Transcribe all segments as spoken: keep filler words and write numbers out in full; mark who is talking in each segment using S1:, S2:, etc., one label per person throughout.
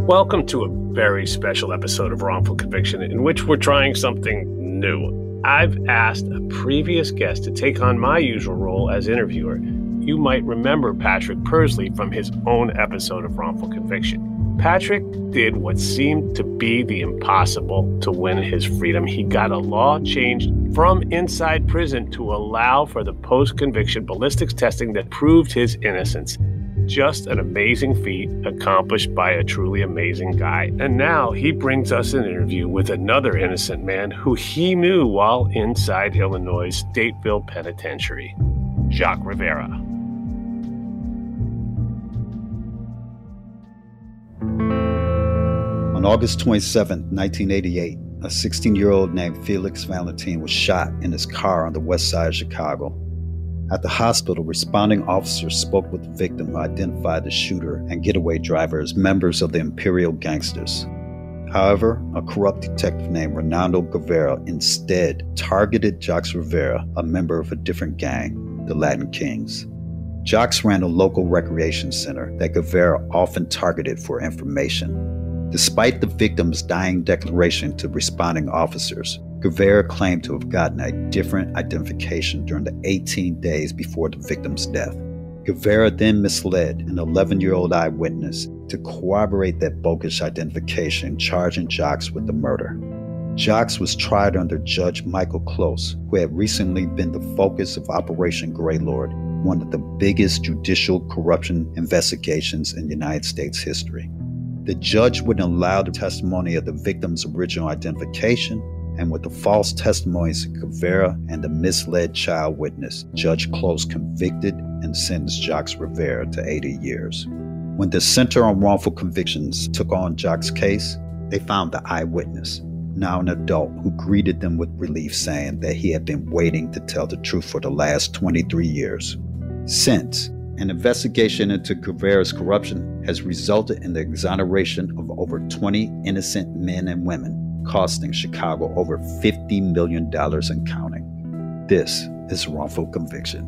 S1: Welcome to a very special episode of Wrongful Conviction in which we're trying something new. I've asked a previous guest to take on my usual role as interviewer. You might remember Patrick Persley from his own episode of Wrongful Conviction. Patrick did what seemed to be the impossible to win his freedom. He got a law changed from inside prison to allow for the post-conviction ballistics testing that proved his innocence. Just an amazing feat accomplished by a truly amazing guy. And now he brings us an interview with another innocent man who he knew while inside Illinois' Stateville Penitentiary, Jacques Rivera.
S2: On August twenty-seventh, nineteen eighty-eight, a sixteen-year-old named Felix Valentin was shot in his car on the west side of Chicago. At the hospital, responding officers spoke with the victim, who identified the shooter and getaway driver as members of the Imperial Gangsters. However, a corrupt detective named Ronaldo Guevara instead targeted Jacques Rivera, a member of a different gang, the Latin Kings. Jacques ran a local recreation center that Guevara often targeted for information. Despite the victim's dying declaration to responding officers, Guevara claimed to have gotten a different identification during the eighteen days before the victim's death. Guevara then misled an eleven-year-old eyewitness to corroborate that bogus identification, charging Jacques with the murder. Jacques was tried under Judge Michael Close, who had recently been the focus of Operation Greylord, one of the biggest judicial corruption investigations in United States history. The judge wouldn't allow the testimony of the victim's original identification, and with the false testimonies of Guevara and the misled child witness, Judge Close convicted and sentenced Jacques Rivera to eighty years. When the Center on Wrongful Convictions took on Jacques' case, they found the eyewitness, now an adult, who greeted them with relief, saying that he had been waiting to tell the truth for the last twenty-three years. Since, an investigation into Guevara's corruption has resulted in the exoneration of over twenty innocent men and women, costing Chicago over fifty million dollars and counting. This is Wrongful Conviction.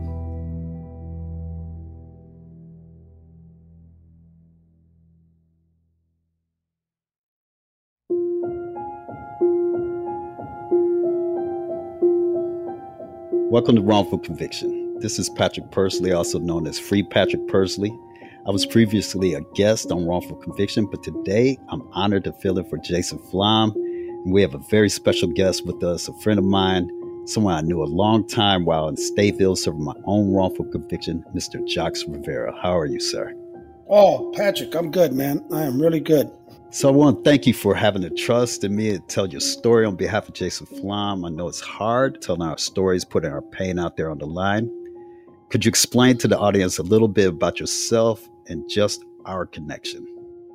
S2: Welcome to Wrongful Conviction. This is Patrick Persley, also known as Free Patrick Persley. I was previously a guest on Wrongful Conviction, but today I'm honored to fill in for Jason Flom. We have a very special guest with us, a friend of mine, someone I knew a long time while in Stateville serving my own wrongful conviction, Mister Jacques Rivera. How are you, sir?
S3: Oh, Patrick, I'm good, man. I am really good.
S2: So I want to thank you for having the trust in me to tell your story on behalf of Jason Flom. I know it's hard telling our stories, putting our pain out there on the line. Could you explain to the audience a little bit about yourself and just our connection?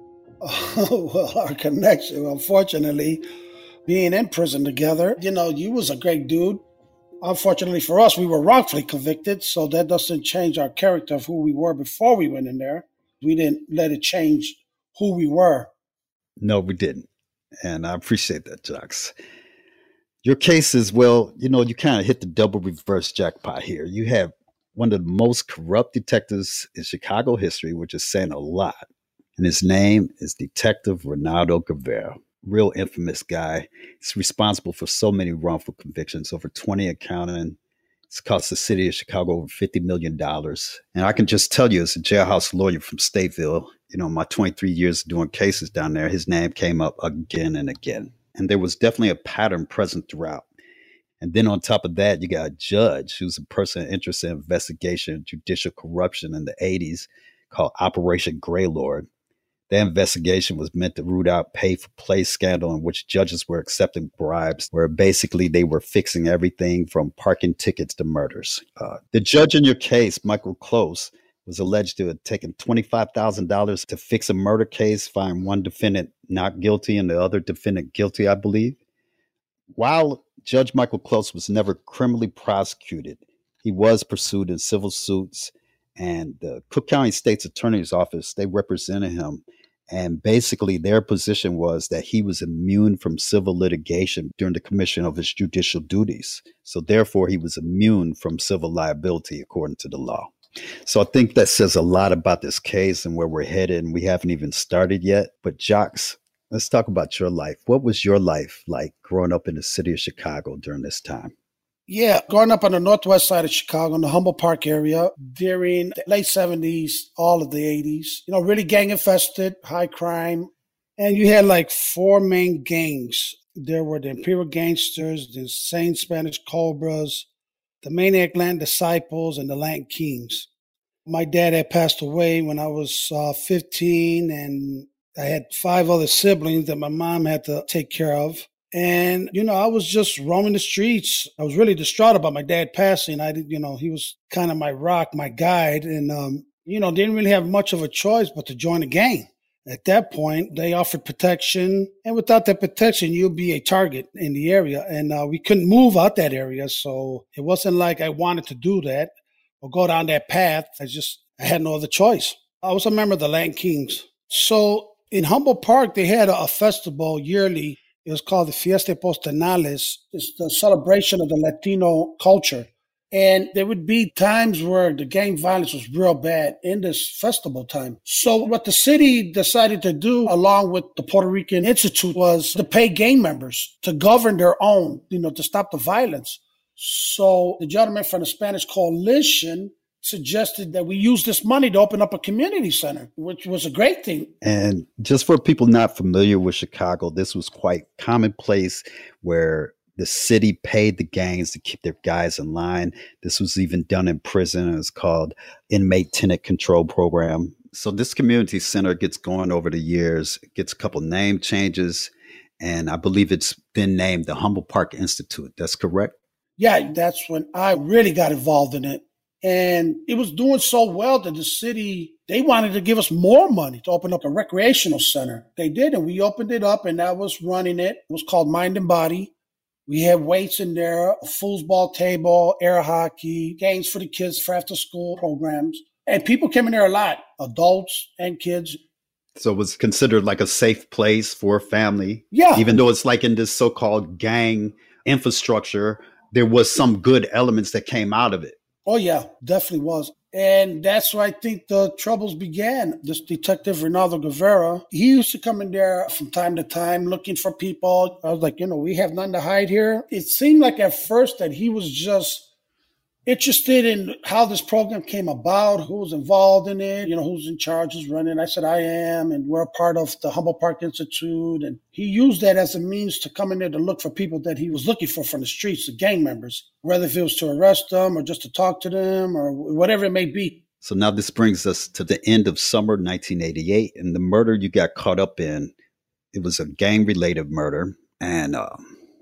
S3: Oh, well, our connection, unfortunately, being in prison together, you know, you was a great dude. Unfortunately for us, we were wrongfully convicted, so that doesn't change our character of who we were before we went in there. We didn't let it change who we were.
S2: No, we didn't. And I appreciate that, Jacques. Your case is, well, you know, you kind of hit the double reverse jackpot here. You have one of the most corrupt detectives in Chicago history, which is saying a lot. And his name is Detective Ronaldo Guevara. Real infamous guy. He's responsible for so many wrongful convictions, over twenty accounting. It's cost the city of Chicago over fifty million dollars. And I can just tell you, as a jailhouse lawyer from Stateville, you know, my twenty-three years doing cases down there, his name came up again and again. And there was definitely a pattern present throughout. And then on top of that, you got a judge who's a person interested in investigation of judicial corruption in the eighties called Operation Greylord. That investigation was meant to root out pay-for-play scandal in which judges were accepting bribes, where basically they were fixing everything from parking tickets to murders. Uh, the judge in your case, Michael Close, was alleged to have taken twenty-five thousand dollars to fix a murder case, find one defendant not guilty and the other defendant guilty, I believe. While Judge Michael Close was never criminally prosecuted, he was pursued in civil suits, and the Cook County State's Attorney's Office, they represented him. And basically their position was that he was immune from civil litigation during the commission of his judicial duties. So therefore he was immune from civil liability according to the law. So I think that says a lot about this case and where we're headed, and we haven't even started yet. But Jocks, let's talk about your life. What was your life like growing up in the city of Chicago during this time?
S3: Yeah, growing up on the northwest side of Chicago in the Humboldt Park area during the late seventies, all of the eighties, you know, really gang infested, high crime. And you had like four main gangs. There were the Imperial Gangsters, the Insane Spanish Cobras, the Maniac Latin Disciples, and the Latin Kings. My dad had passed away when I was uh, fifteen, and I had five other siblings that my mom had to take care of. And, you know, I was just roaming the streets. I was really distraught about my dad passing. I did, you know, he was kind of my rock, my guide, and, um, you know, didn't really have much of a choice but to join a gang. At that point, they offered protection, and without that protection, you'll be a target in the area. And uh, we couldn't move out that area, so it wasn't like I wanted to do that or go down that path. I just, I had no other choice. I was a member of the Latin Kings. So in Humboldt Park, they had a, a festival yearly. It was called the Fiesta Postenales. It's the celebration of the Latino culture. And there would be times where the gang violence was real bad in this festival time. So what the city decided to do, along with the Puerto Rican Institute, was to pay gang members to govern their own, you know, to stop the violence. So the gentleman from the Spanish Coalition suggested that we use this money to open up a community center, which was a great thing.
S2: And just for people not familiar with Chicago, this was quite commonplace where the city paid the gangs to keep their guys in line. This was even done in prison. It was called Inmate Tenant Control Program. So this community center gets going over the years. It gets a couple name changes, and I believe it's been named the Humboldt Park Institute. That's correct?
S3: Yeah, that's when I really got involved in it. And it was doing so well that the city, they wanted to give us more money to open up a recreational center. They did, and we opened it up, and I was running it. It was called Mind and Body. We had weights in there, a foosball table, air hockey, games for the kids for after school programs. And people came in there a lot, adults and kids.
S2: So it was considered like a safe place for a family.
S3: Yeah.
S2: Even though it's like in this so-called gang infrastructure, there was some good elements that came out of it.
S3: Oh, yeah, definitely was. And that's where I think the troubles began. This detective, Ronaldo Guevara, he used to come in there from time to time looking for people. I was like, you know, we have nothing to hide here. It seemed like at first that he was just interested in how this program came about, who was involved in it, you know, who's in charge, who's running. I said, I am, and we're a part of the Humboldt Park Institute. And he used that as a means to come in there to look for people that he was looking for from the streets, the gang members, whether if it was to arrest them or just to talk to them or whatever it may be.
S2: So now this brings us to the end of summer nineteen eighty-eight, and the murder you got caught up in, it was a gang-related murder. And uh,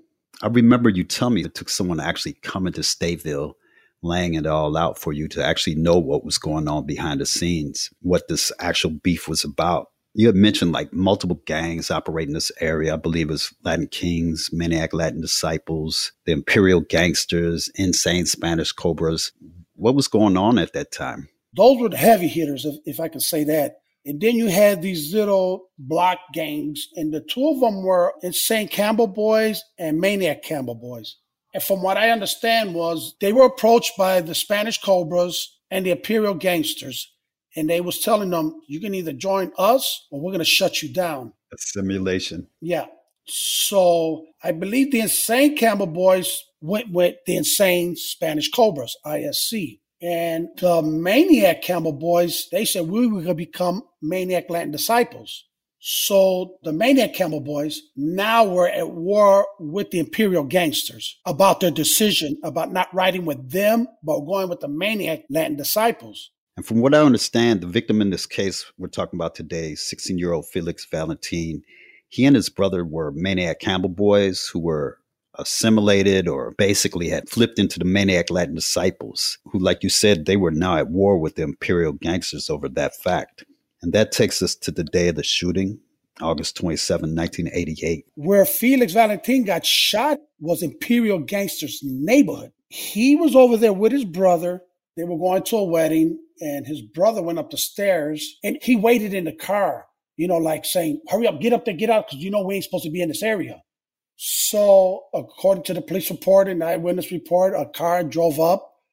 S2: I remember you telling me it took someone to actually come into Stateville, laying it all out for you to actually know what was going on behind the scenes, what this actual beef was about. You had mentioned like multiple gangs operating in this area. I believe it was Latin Kings, Maniac Latin Disciples, the Imperial Gangsters, Insane Spanish Cobras. What was going on at that time?
S3: Those were the heavy hitters, if, if I could say that. And then you had these little block gangs, and the two of them were Insane Campbell Boys and Maniac Campbell Boys. And from what I understand was they were approached by the Spanish Cobras and the Imperial Gangsters. And they was telling them, you can either join us or we're going to shut you down.
S2: A simulation.
S3: Yeah. So I believe the Insane Campbell Boys went with the Insane Spanish Cobras, I S C. And the Maniac Campbell Boys, they said we were going to become Maniac Latin Disciples. So the Maniac Campbell Boys now were at war with the Imperial Gangsters about their decision about not riding with them, but going with the Maniac Latin Disciples.
S2: And from what I understand, the victim in this case we're talking about today, sixteen-year-old Felix Valentin, he and his brother were Maniac Campbell Boys who were assimilated or basically had flipped into the Maniac Latin Disciples, who, like you said, they were now at war with the Imperial Gangsters over that fact. And that takes us to the day of the shooting, August twenty-seventh, nineteen eighty-eight.
S3: Where Felix Valentin got shot was Imperial Gangsters' neighborhood. He was over there with his brother. They were going to a wedding, and his brother went up the stairs, and he waited in the car, you know, like saying, hurry up, get up there, get out, because you know we ain't supposed to be in this area. So according to the police report and eyewitness report, a car drove up.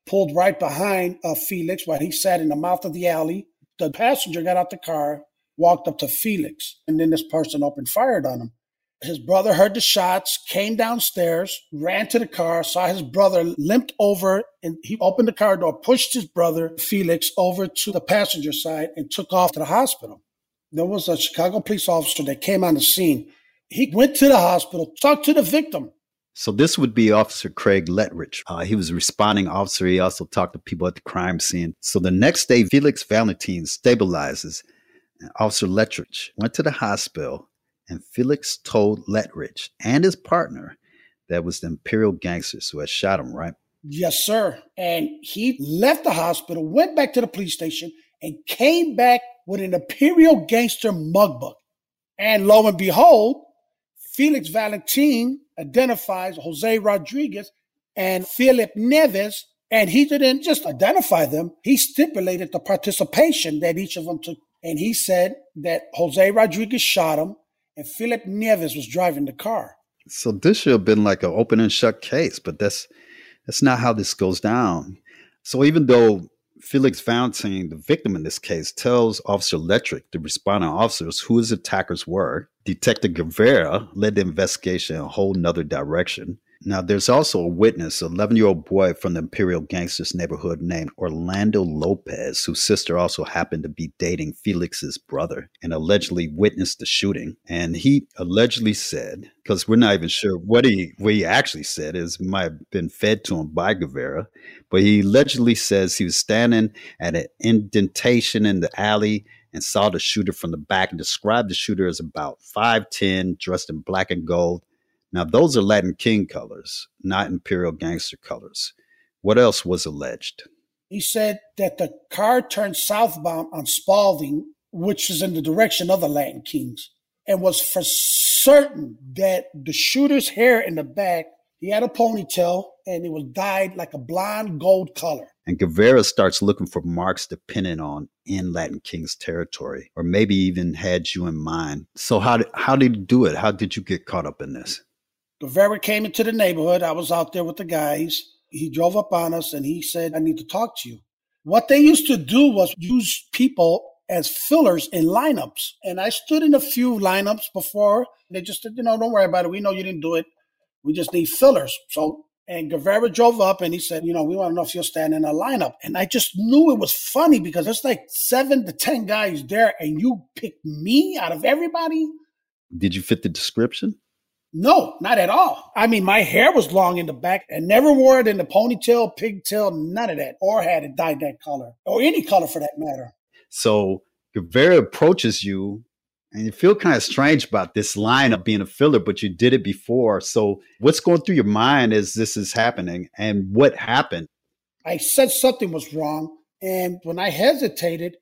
S3: pulled right behind uh, Felix while he sat in the mouth of the alley. The passenger got out the car, walked up to Felix, and then this person opened fire on him. His brother heard the shots, came downstairs, ran to the car, saw his brother limped over, and he opened the car door, pushed his brother, Felix, over to the passenger side and took off to the hospital. There was a Chicago police officer that came on the scene. He went to the hospital, talked to the victim.
S2: So this would be Officer Craig Letridge. Uh, he was a responding officer. He also talked to people at the crime scene. So the next day, Felix Valentin stabilizes, and Officer Letridge went to the hospital, and Felix told Letridge and his partner that was the Imperial gangsters who had shot him, right?
S3: Yes, sir. And he left the hospital, went back to the police station, and came back with an Imperial gangster mug book. And lo and behold, Felix Valentin identifies Jose Rodriguez and Philip Neves, and he didn't just identify them. He stipulated the participation that each of them took. And he said that Jose Rodriguez shot him, and Philip Neves was driving the car.
S2: So this should have been like an open and shut case, but that's that's not how this goes down. So even though Felix Valentin, the victim in this case, tells Officer Letridge, the responding officers, who his attackers were, Detective Guevara led the investigation in a whole nother direction. Now, there's also a witness, an eleven-year-old boy from the Imperial Gangsters neighborhood named Orlando Lopez, whose sister also happened to be dating Felix's brother and allegedly witnessed the shooting. And he allegedly said, because we're not even sure what he what he actually said, is might have been fed to him by Guevara, but he allegedly says he was standing at an indentation in the alley and saw the shooter from the back and described the shooter as about five ten, dressed in black and gold. Now, those are Latin King colors, not Imperial gangster colors. What else was alleged?
S3: He said that the car turned southbound on Spalding, which is in the direction of the Latin Kings, and was for certain that the shooter's hair in the back, he had a ponytail, and it was dyed like a blonde gold color.
S2: And Guevara starts looking for marks dependent on in Latin King's territory, or maybe even had you in mind. So how did, how did you do it? How did you get caught up in this?
S3: Guevara came into the neighborhood. I was out there with the guys. He drove up on us and he said, I need to talk to you. What they used to do was use people as fillers in lineups. And I stood in a few lineups before. They just said, you know, don't worry about it. We know you didn't do it. We just need fillers. So, and Guevara drove up and he said, you know, we want to know if you'll stand in a lineup. And I just knew it was funny because there's like seven to ten guys there and you picked me out of everybody.
S2: Did you fit the description?
S3: No, not at all. I mean, my hair was long in the back and never wore it in the ponytail, pigtail, none of that, or had it dyed that color, or any color for that matter.
S2: So Guevara approaches you and you feel kind of strange about this line of being a filler, but you did it before. So what's going through your mind as this is happening, and what happened?
S3: I said something was wrong. And when I hesitated,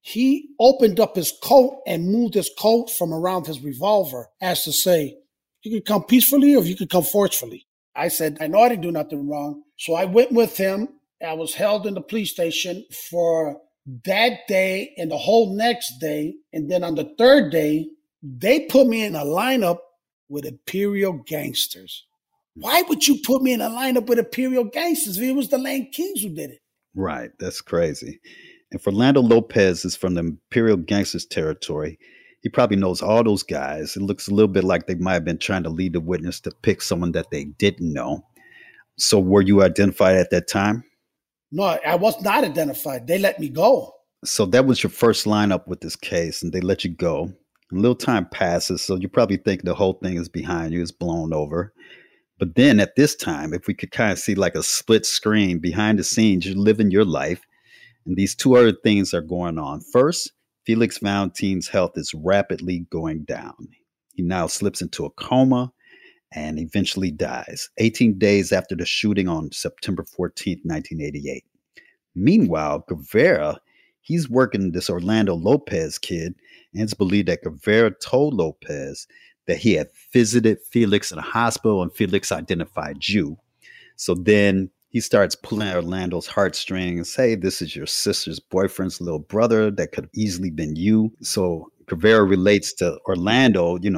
S3: he opened up his coat and moved his coat from around his revolver as to say, you could come peacefully or you could come forcefully. I said, I know I didn't do nothing wrong. So I went with him. I was held in the police station for that day and the whole next day. And then on the third day, they put me in a lineup with Imperial gangsters. Why would you put me in a lineup with Imperial gangsters if it was the Latin Kings who did it?
S2: Right. That's crazy. And Orlando Lopez is from the Imperial gangsters territory. He probably knows all those guys. It looks a little bit like they might have been trying to lead the witness to pick someone that they didn't know. So were you identified at that time?
S3: No, I was not identified. They let me go.
S2: So that was your first lineup with this case, and they let you go. A little time passes, so you probably think the whole thing is behind you, it's blown over. But then at this time, if we could kind of see like a split screen behind the scenes, you're living your life, and these two other things are going on. First, Felix Valentin's health is rapidly going down. He now slips into a coma and eventually dies eighteen days after the shooting on September fourteenth, nineteen eighty-eight. Meanwhile, Guevara, he's working this Orlando Lopez kid, and it's believed that Guevara told Lopez that he had visited Felix in a hospital and Felix identified you. So then he starts pulling Orlando's heartstrings. Hey, this is your sister's boyfriend's little brother. That could have easily been you. So Guevara relates to Orlando, you know,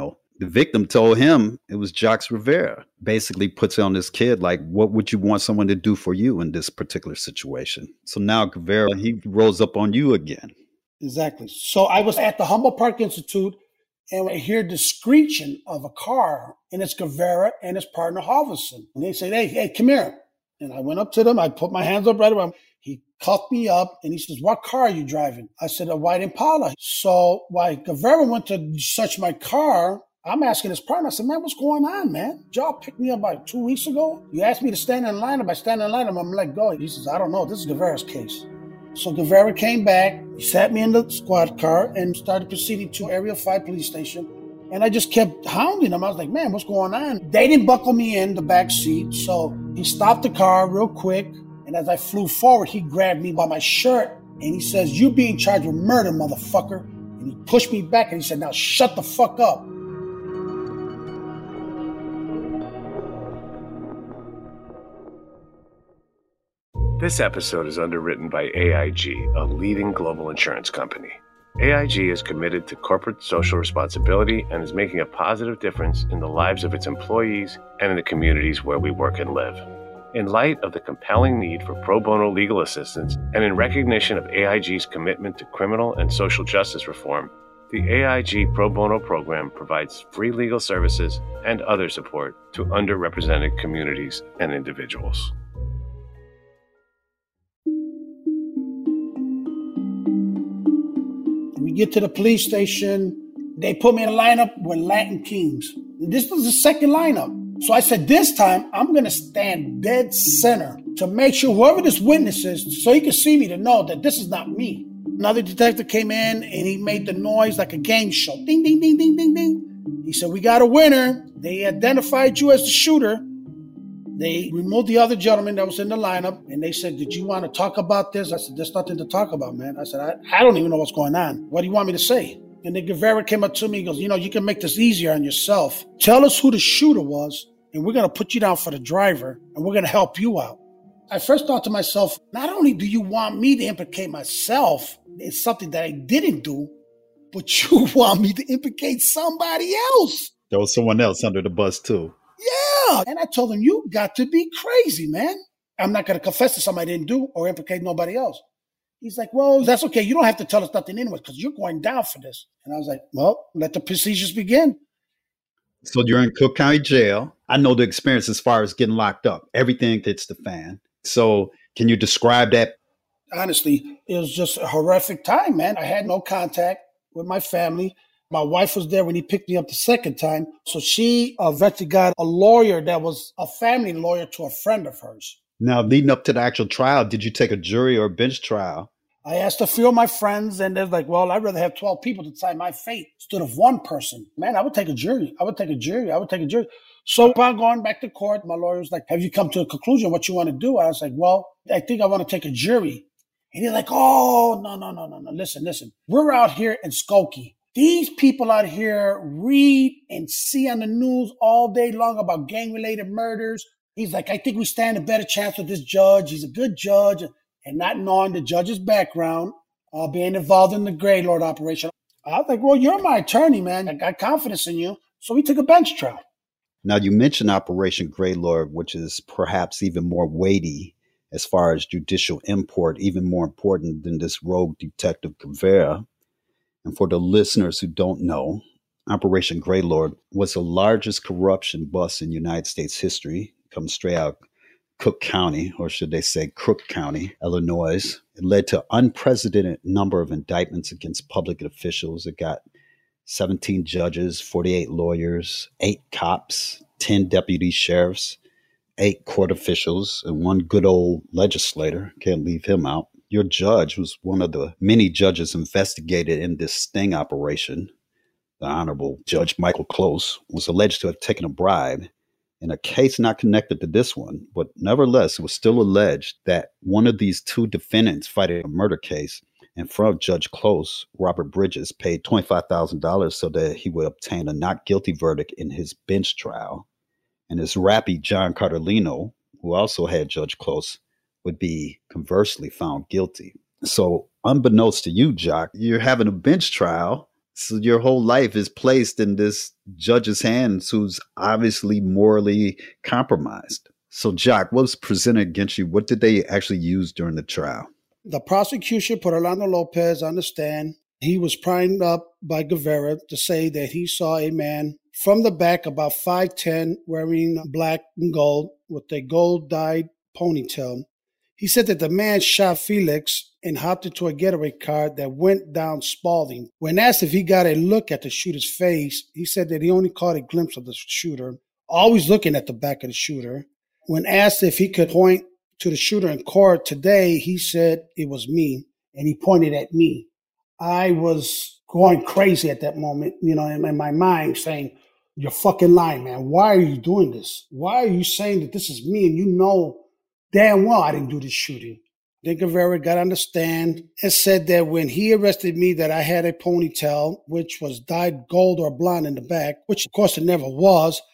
S2: The victim told him it was Jacques Rivera. Basically puts on this kid like, what would you want someone to do for you in this particular situation? So now Rivera, he rolls up on you again.
S3: Exactly. So I was at the Humboldt Park Institute, and I hear the screeching of a car, and it's Guevara and his partner Halverson. And they say, hey, hey, come here. And I went up to them. I put my hands up right around. He cuffed me up, and he says, what car are you driving? I said, a white Impala. So while Guevara went to search my car, I'm asking his partner, I said, man, what's going on, man? Y'all picked me up about two weeks ago. You asked me to stand in line. If I stand in line, I'm going to let go. He says, I don't know. This is Guevara's case. So Guevara came back. He sat me in the squad car and started proceeding to Area five police station. And I just kept hounding him. I was like, man, what's going on? They didn't buckle me in the back seat. So he stopped the car real quick. And as I flew forward, he grabbed me by my shirt. And he says, you're being charged with murder, motherfucker. And he pushed me back and he said, now shut the fuck up.
S1: This episode is underwritten by A I G, a leading global insurance company. A I G is committed to corporate social responsibility and is making a positive difference in the lives of its employees and in the communities where we work and live. In light of the compelling need for pro bono legal assistance and in recognition of A I G's commitment to criminal and social justice reform, the A I G Pro Bono program provides free legal services and other support to underrepresented communities and individuals.
S3: We get to the police station. They put me in a lineup with Latin Kings. This was the second lineup. So I said, this time I'm going to stand dead center to make sure whoever this witness is, so he can see me to know that this is not me. Another detective came in and he made the noise like a game show. Ding, ding, ding, ding, ding, ding. He said, we got a winner. They identified you as the shooter. They removed the other gentleman that was in the lineup, and they said, did you want to talk about this? I said, there's nothing to talk about, man. I said, I, I don't even know what's going on. What do you want me to say? And then Guevara came up to me and goes, you know, you can make this easier on yourself. Tell us who the shooter was, and we're going to put you down for the driver, and we're going to help you out. I first thought to myself, not only do you want me to implicate myself in something that I didn't do, but you want me to implicate somebody else.
S2: There was someone else under the bus, too.
S3: Yeah. And I told him, you got to be crazy, man. I'm not going to confess to something I didn't do or implicate nobody else. He's like, well, that's okay. You don't have to tell us nothing anyway because you're going down for this. And I was like, well, let the procedures begin.
S2: So you're in Cook County Jail. I know the experience as far as getting locked up. Everything hits the fan. So can you describe that?
S3: Honestly, it was just a horrific time, man. I had no contact with my family. My wife was there when he picked me up the second time. So she eventually got a lawyer that was a family lawyer to a friend of hers.
S2: Now, leading up to the actual trial, did you take a jury or a bench trial?
S3: I asked a few of my friends, and they're like, well, I'd rather have twelve people to decide my fate instead of one person. Man, I would take a jury. I would take a jury. I would take a jury. So upon going back to court, my lawyer was like, have you come to a conclusion what you want to do? I was like, well, I think I want to take a jury. And he's like, oh, no, no, no, no, no. Listen, listen. We're out here in Skokie. These people out here read and see on the news all day long about gang-related murders. He's like, I think we stand a better chance with this judge. He's a good judge. And not knowing the judge's background, uh, being involved in the Grey Lord operation. I was like, well, you're my attorney, man. I got confidence in you. So we took a bench trial.
S2: Now, you mentioned Operation Grey Lord, which is perhaps even more weighty as far as judicial import, even more important than this rogue detective Guevara. And for the listeners who don't know, Operation Grey Lord was the largest corruption bust in United States history. It comes straight out Cook County, or should they say Crook County, Illinois. It led to unprecedented number of indictments against public officials. It got seventeen judges, forty-eight lawyers, eight cops, ten deputy sheriffs, eight court officials, and one good old legislator. Can't leave him out. Your judge was one of the many judges investigated in this sting operation. The Honorable Judge Michael Close was alleged to have taken a bribe in a case not connected to this one, but nevertheless, it was still alleged that one of these two defendants fighting a murder case in front of Judge Close, Robert Bridges, paid twenty-five thousand dollars so that he would obtain a not guilty verdict in his bench trial. And his rappy John Cartolino, who also had Judge Close, would be conversely found guilty. So unbeknownst to you, Jock, you're having a bench trial So your whole life is placed in this judge's hands who's obviously morally compromised. So, Jacques, what was presented against you? What did they actually use during the trial?
S3: The prosecution put Orlando Lopez on the stand. He was primed up by Guevara to say that he saw a man from the back about five ten wearing black and gold with a gold-dyed ponytail. He said that the man shot Felix and hopped into a getaway car that went down Spalding. When asked if he got a look at the shooter's face, he said that he only caught a glimpse of the shooter, always looking at the back of the shooter. When asked if he could point to the shooter in court today, he said it was me, and he pointed at me. I was going crazy at that moment, you know, in, in my mind saying, you're fucking lying, man. Why are you doing this? Why are you saying that this is me and you know damn well I didn't do this shooting? Then Guevara got on the stand and said that when he arrested me that I had a ponytail, which was dyed gold or blonde in the back, which of course it never was.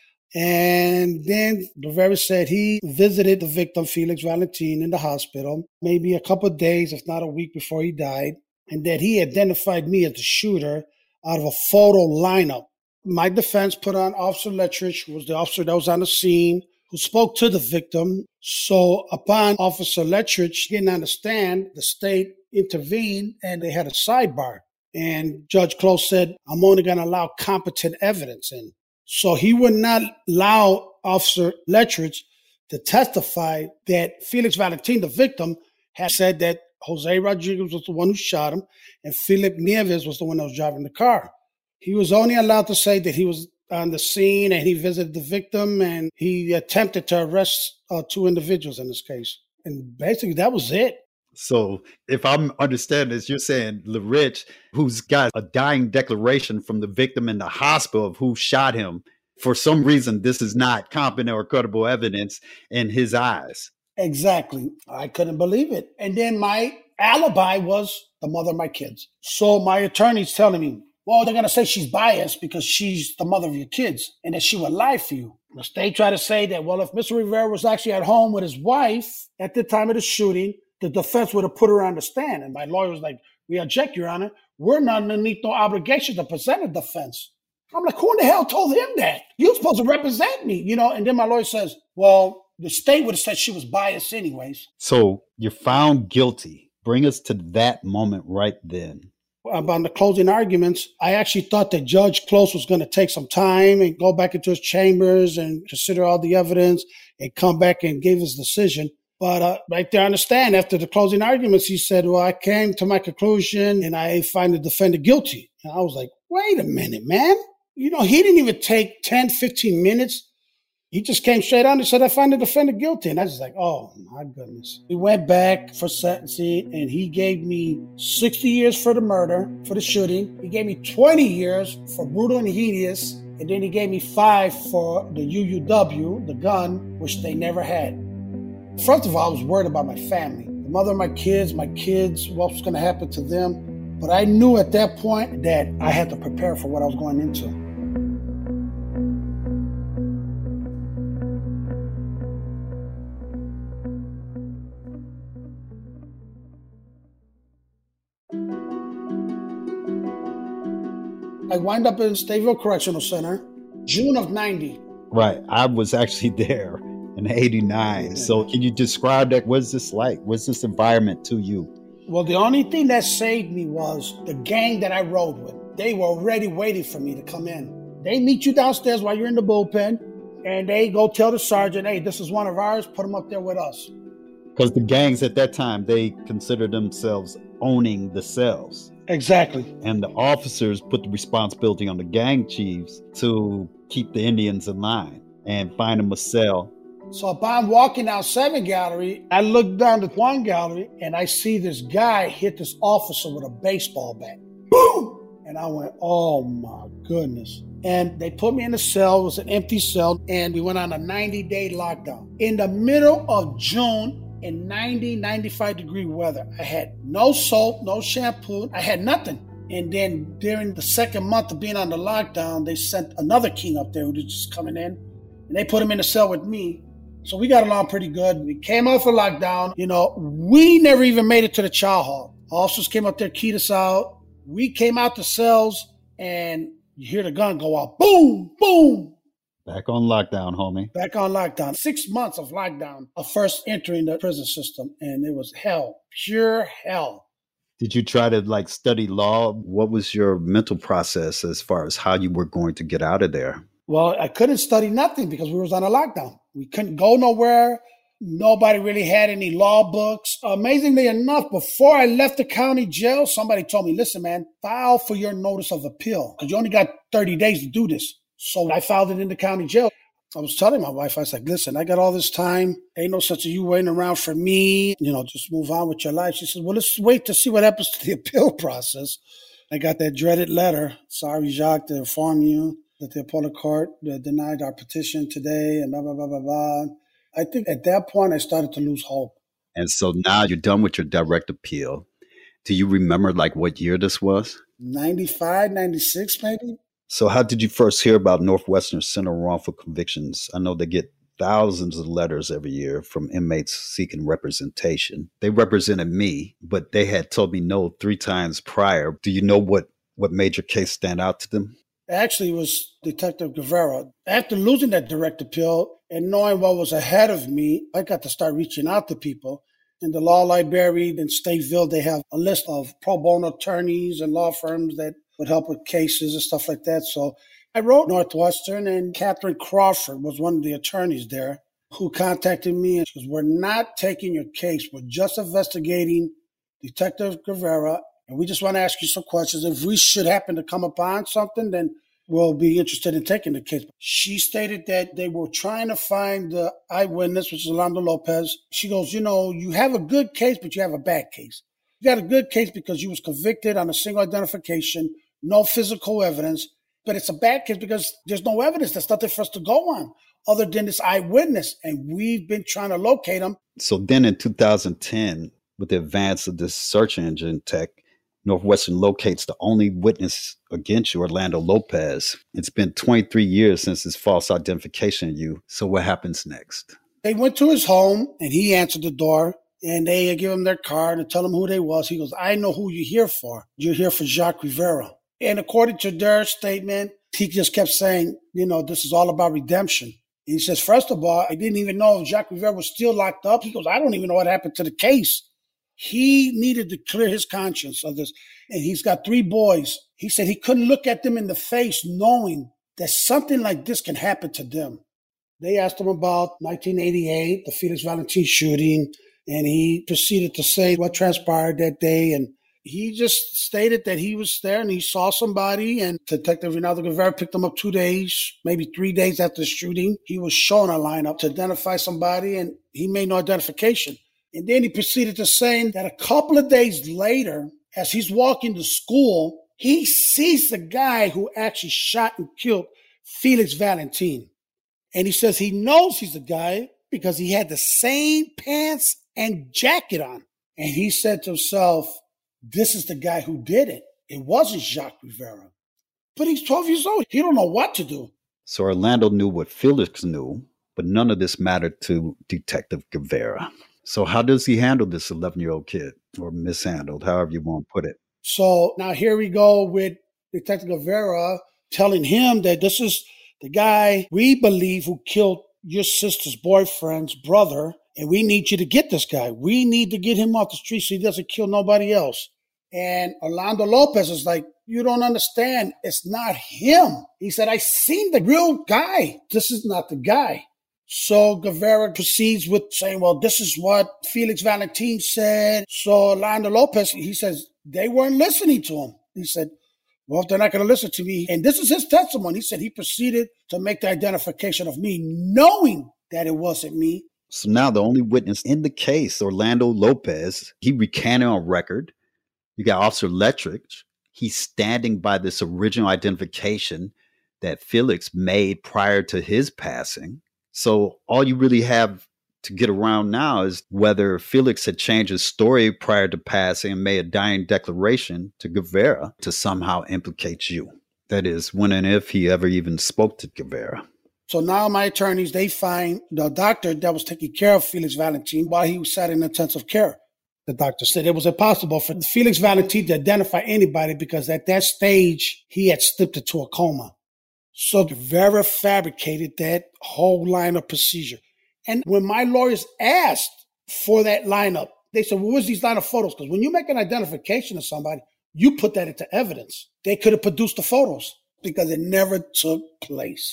S3: And then Guevara said he visited the victim, Felix Valentin, in the hospital, maybe a couple of days, if not a week before he died, and that he identified me as the shooter out of a photo lineup. My defense put on Officer Lettrich, who was the officer that was on the scene, who spoke to the victim. So upon Officer Lettrich getting on the stand, the state intervened and they had a sidebar. And Judge Close said, I'm only going to allow competent evidence in. So he would not allow Officer Lettrich to testify that Felix Valentin, the victim, had said that Jose Rodriguez was the one who shot him and Philip Nieves was the one that was driving the car. He was only allowed to say that he was on the scene and he visited the victim and he attempted to arrest uh, two individuals in this case. And basically that was it.
S2: So if I'm understanding this, you're saying LaRich, who's got a dying declaration from the victim in the hospital of who shot him, for some reason, this is not competent or credible evidence in his eyes.
S3: Exactly. I couldn't believe it. And then my alibi was the mother of my kids. So my attorney's telling me, well, they're going to say she's biased because she's the mother of your kids and that she would lie for you. The state tried to say that, well, if Mister Rivera was actually at home with his wife at the time of the shooting, the defense would have put her on the stand. And my lawyer was like, we object, Your Honor. We're not underneath no obligation to present a defense. I'm like, who in the hell told him that? You're supposed to represent me, you know? And then my lawyer says, well, the state would have said she was biased anyways.
S2: So you're found guilty. Bring us to that moment right then.
S3: About the closing arguments, I actually thought that Judge Close was going to take some time and go back into his chambers and consider all the evidence and come back and give his decision. But uh, right there on the stand, after the closing arguments, he said, well, I came to my conclusion and I find the defendant guilty. And I was like, wait a minute, man. You know, he didn't even take ten, fifteen minutes. He just came straight on and said, I find the defendant guilty. And I was just like, oh, my goodness. We went back for sentencing, and he gave me sixty years for the murder, for the shooting. He gave me twenty years for brutal and heinous. And then he gave me five for the U U W, the gun, which they never had. First of all, I was worried about my family. The mother of my kids, my kids, what was going to happen to them. But I knew at that point that I had to prepare for what I was going into. I wind up in Stateville Correctional Center, June of ninety.
S2: Right. I was actually there in eighty-nine. So can you describe that? What's this like? What's this environment to you?
S3: Well, the only thing that saved me was the gang that I rode with. They were already waiting for me to come in. They meet you downstairs while you're in the bullpen, and they go tell the sergeant, hey, this is one of ours, put them up there with us.
S2: Because the gangs at that time, they considered themselves owning the cells.
S3: Exactly.
S2: And the officers put the responsibility on the gang chiefs to keep the Indians in line and find them a cell.
S3: So upon walking down seven gallery, I look down to one gallery and I see this guy hit this officer with a baseball bat. Boom! And I went, oh my goodness. And they put me in a cell. It was an empty cell. And we went on a ninety-day lockdown. In the middle of June, in ninety, ninety-five degree weather. I had no soap, no shampoo. I had nothing. And then during the second month of being on the lockdown, they sent another king up there who was just coming in. And they put him in a cell with me. So we got along pretty good. We came out for lockdown. You know, we never even made it to the chow hall. Officers came up there, keyed us out. We came out the cells and you hear the gun go off. Boom, boom.
S2: Back on lockdown, homie.
S3: Back on lockdown. Six months of lockdown of first entering the prison system, and it was hell, pure hell.
S2: Did you try to like study law? What was your mental process as far as how you were going to get out of there?
S3: Well, I couldn't study nothing because we was on a lockdown. We couldn't go nowhere. Nobody really had any law books. Amazingly enough, before I left the county jail, somebody told me, listen, man, file for your notice of appeal because you only got thirty days to do this. So I filed it in the county jail. I was telling my wife, I was like, listen, I got all this time. Ain't no such as you waiting around for me. You know, just move on with your life. She said, well, let's wait to see what happens to the appeal process. I got that dreaded letter. Sorry, Jacques, to inform you that the appellate court denied our petition today and blah, blah, blah, blah, blah. I think at that point, I started to lose hope.
S2: And so now you're done with your direct appeal. Do you remember like what year this was?
S3: ninety-five, ninety-six, maybe.
S2: So how did you first hear about Northwestern Center of Wrongful Convictions? I know they get thousands of letters every year from inmates seeking representation. They represented me, but they had told me no three times prior. Do you know what, what made your case stand out to them?
S3: Actually, it was Detective Guevara. After losing that direct appeal and knowing what was ahead of me, I got to start reaching out to people. In the law library in Stateville, they have a list of pro bono attorneys and law firms that would help with cases and stuff like that. So I wrote Northwestern, and Catherine Crawford was one of the attorneys there who contacted me. And she goes, we're not taking your case. We're just investigating Detective Guevara, and we just want to ask you some questions. If we should happen to come upon something, then we'll be interested in taking the case. She stated that they were trying to find the eyewitness, which is Orlando Lopez. She goes, you know, you have a good case, but you have a bad case. You got a good case because you was convicted on a single identification, no physical evidence, but it's a bad case because there's no evidence. There's nothing for us to go on other than this eyewitness, and we've been trying to locate him.
S2: So then in two thousand ten, with the advance of this search engine tech, Northwestern locates the only witness against you, Orlando Lopez. It's been twenty-three years since his false identification of you. So what happens next?
S3: They went to his home, and he answered the door, and they give him their card and tell him who they was. He goes, I know who you're here for. You're here for Jacques Rivera. And according to their statement, he just kept saying, you know, this is all about redemption. And he says, first of all, I didn't even know if Jacques Rivera was still locked up. He goes, I don't even know what happened to the case. He needed to clear his conscience of this. And he's got three boys. He said he couldn't look at them in the face knowing that something like this can happen to them. They asked him about nineteen eighty-eight, the Felix Valentin shooting, and he proceeded to say what transpired that day. And he just stated that he was there and he saw somebody, and Detective Rinaldo Guevara picked him up two days, maybe three days after the shooting. He was shown a lineup to identify somebody, and he made no identification. And then he proceeded to say that a couple of days later, as he's walking to school, he sees the guy who actually shot and killed Felix Valentin. And he says he knows he's the guy because he had the same pants and jacket on. And he said to himself, this is the guy who did it. It wasn't Jacques Rivera. But he's twelve years old. He don't know what to do.
S2: So Orlando knew what Felix knew, but none of this mattered to Detective Guevara. So how does he handle this eleven-year-old kid, or mishandled, however you want to put it?
S3: So now here we go with Detective Guevara telling him that this is the guy we believe who killed your sister's boyfriend's brother, and we need you to get this guy. We need to get him off the street so he doesn't kill nobody else. And Orlando Lopez is like, you don't understand. It's not him. He said, I seen the real guy. This is not the guy. So Guevara proceeds with saying, well, this is what Felix Valentin said. So Orlando Lopez, he says, they weren't listening to him. He said, well, if they're not going to listen to me. And this is his testimony. He said he proceeded to make the identification of me, knowing that it wasn't me.
S2: So now the only witness in the case, Orlando Lopez, he recanted on record. You got Officer Letrich. He's standing by this original identification that Felix made prior to his passing. So all you really have to get around now is whether Felix had changed his story prior to passing and made a dying declaration to Guevara to somehow implicate you. That is, when and if he ever even spoke to Guevara.
S3: So now my attorneys, they find the doctor that was taking care of Felix Valentin while he was sat in intensive care. The doctor said it was impossible for Felix Valentin to identify anybody because at that stage, he had slipped into a coma. So Vera fabricated that whole lineup procedure. And when my lawyers asked for that lineup, they said, well, where's these lineup photos? Because when you make an identification of somebody, you put that into evidence. They could have produced the photos because it never took place.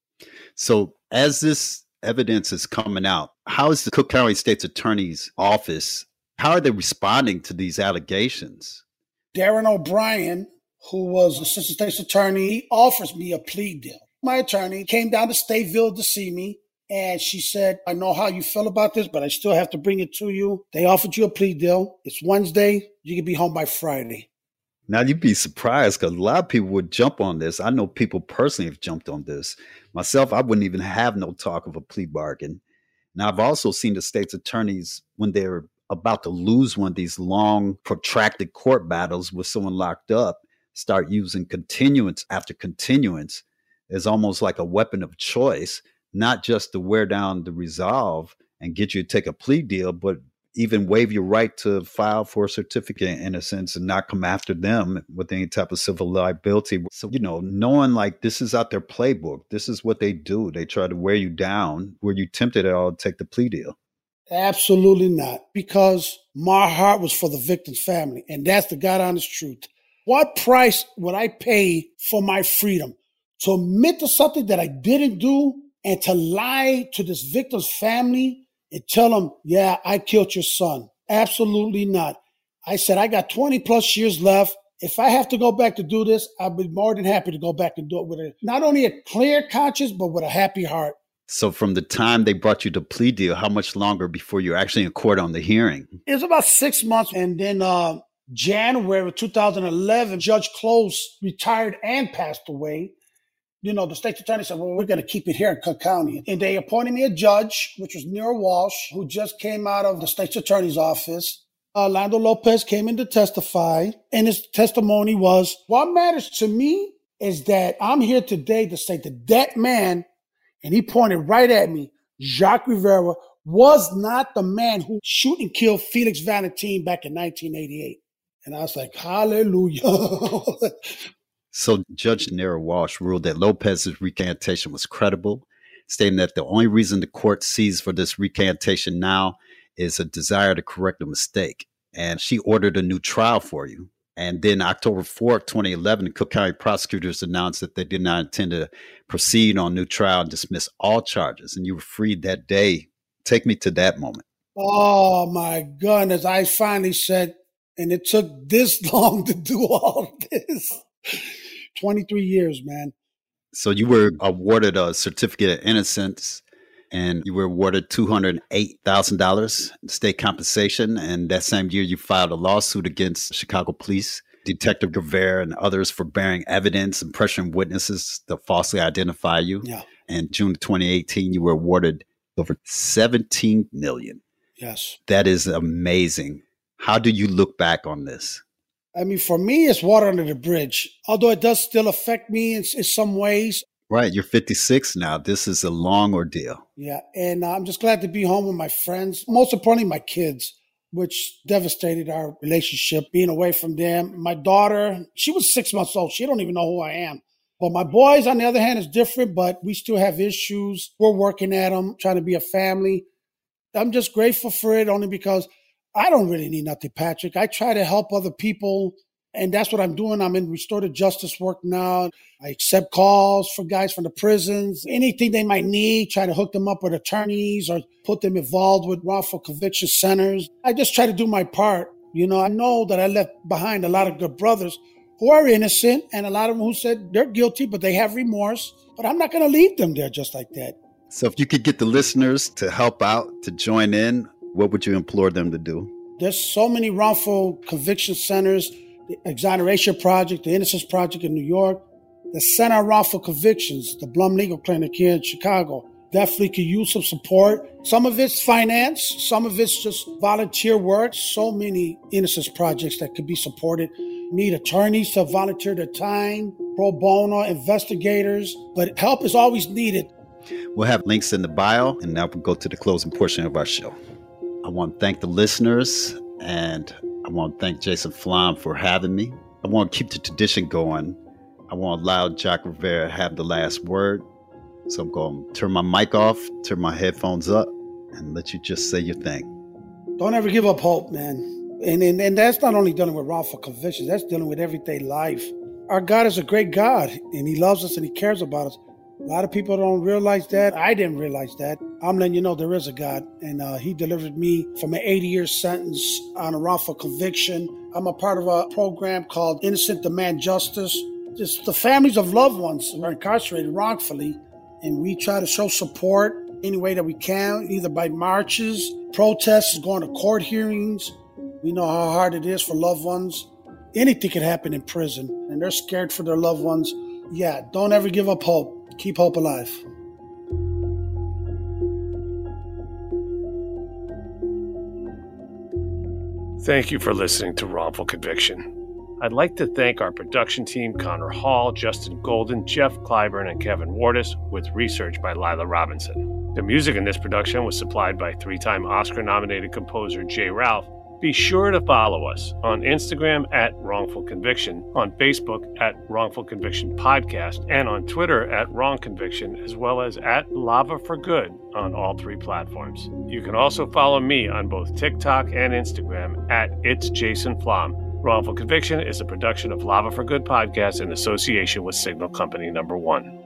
S2: So as this evidence is coming out, how is the Cook County State's Attorney's Office, how are they responding to these allegations?
S3: Darren O'Brien, who was Assistant State's Attorney, he offers me a plea deal. My attorney came down to Stateville to see me, and she said, I know how you feel about this, but I still have to bring it to you. They offered you a plea deal. It's Wednesday. You can be home by Friday.
S2: Now, you'd be surprised because a lot of people would jump on this. I know people personally have jumped on this. Myself, I wouldn't even have no talk of a plea bargain. Now, I've also seen the state's attorneys, when they're about to lose one of these long, protracted court battles with someone locked up, start using continuance after continuance as almost like a weapon of choice, not just to wear down the resolve and get you to take a plea deal, but even waive your right to file for a certificate of innocence and not come after them with any type of civil liability. So, you know, knowing like this is out their playbook, this is what they do. They try to wear you down. Were you tempted at all to take the plea deal?
S3: Absolutely not, because my heart was for the victim's family, and that's the God honest truth. What price would I pay for my freedom? To admit to something that I didn't do and to lie to this victim's family and tell them, yeah, I killed your son. Absolutely not. I said, I got twenty plus years left. If I have to go back to do this, I'll be more than happy to go back and do it with a, not only a clear conscience, but with a happy heart.
S2: So from the time they brought you the plea deal, how much longer before you're actually in court on the hearing?
S3: It was about six months. And then uh, January of two thousand eleven, Judge Close retired and passed away. You know, the state's attorney said, well, we're going to keep it here in Cook County. And they appointed me a judge, which was Nero Walsh, who just came out of the state's attorney's office. Uh, Lando Lopez came in to testify, and his testimony was, what matters to me is that I'm here today to say that that man, and he pointed right at me, Jacques Rivera, was not the man who shoot and killed Felix Valentin back in nineteen eighty-eight. And I was like, hallelujah.
S2: So Judge Nero Walsh ruled that Lopez's recantation was credible, stating that the only reason the court sees for this recantation now is a desire to correct a mistake. And she ordered a new trial for you. And then October fourth, twenty eleven, the Cook County prosecutors announced that they did not intend to proceed on new trial and dismiss all charges. And you were freed that day. Take me to that moment.
S3: Oh, my goodness. I finally said, and it took this long to do all this. twenty-three years, man.
S2: So you were awarded a certificate of innocence, and you were awarded two hundred eight thousand dollars in state compensation. And that same year, you filed a lawsuit against Chicago police, Detective Guevara, and others for bearing evidence and pressuring witnesses to falsely identify you.
S3: Yeah.
S2: And June twenty eighteen, you were awarded over seventeen million dollars.
S3: Yes.
S2: That is amazing. How do you look back on this?
S3: I mean, for me, it's water under the bridge, although it does still affect me in, in some ways.
S2: Right. You're fifty-six now. This is a long ordeal.
S3: Yeah. And uh, I'm just glad to be home with my friends. Most importantly, my kids, which devastated our relationship, being away from them. My daughter, she was six months old. She don't even know who I am. But my boys, on the other hand, is different, but we still have issues. We're working at them, trying to be a family. I'm just grateful for it only because I don't really need nothing, Patrick. I try to help other people, and that's what I'm doing. I'm in restorative justice work now. I accept calls for guys from the prisons, anything they might need, try to hook them up with attorneys or put them involved with wrongful conviction centers. I just try to do my part. You know, I know that I left behind a lot of good brothers who are innocent and a lot of them who said they're guilty, but they have remorse. But I'm not going to leave them there just like that.
S2: So if you could get the listeners to help out, to join in, what would you implore them to do?
S3: There's so many wrongful conviction centers, the Exoneration Project, the Innocence Project in New York, the Center on Wrongful Convictions, the Blum Legal Clinic here in Chicago. Definitely could use some support. Some of it's finance, some of it's just volunteer work. So many innocence projects that could be supported. Need attorneys to volunteer their time, pro bono, investigators, but help is always needed.
S2: We'll have links in the bio, and now we'll go to the closing portion of our show. I want to thank the listeners And I want to thank Jason Flom for having me. I want to keep the tradition going. I want to allow Jack Rivera to have the last word. So I'm going to turn my mic off, turn my headphones up, and let you just say your thing.
S3: Don't ever give up hope, man. And, and, and that's not only dealing with wrongful convictions, that's dealing with everyday life. Our God is a great God, and he loves us and he cares about us. A lot of people don't realize that. I didn't realize that. I'm letting you know there is a God, and uh, he delivered me from an eighty-year sentence on a wrongful conviction. I'm a part of a program called Innocent Demand Justice. Just the families of loved ones who are incarcerated wrongfully, and we try to show support any way that we can, either by marches, protests, going to court hearings. We know how hard it is for loved ones. Anything can happen in prison, and they're scared for their loved ones. Yeah, don't ever give up hope. Keep hope alive.
S1: Thank you for listening to Wrongful Conviction. I'd like to thank our production team, Connor Hall, Justin Golden, Jeff Clyburn, and Kevin Wardis, with research by Lila Robinson. The music in this production was supplied by three-time Oscar-nominated composer Jay Ralph. Be sure to follow us on Instagram at Wrongful Conviction, on Facebook at Wrongful Conviction Podcast, and on Twitter at Wrong Conviction, as well as at Lava for Good on all three platforms. You can also follow me on both TikTok and Instagram at It's Jason Flom. Wrongful Conviction is a production of Lava for Good Podcast in association with Signal Company Number One.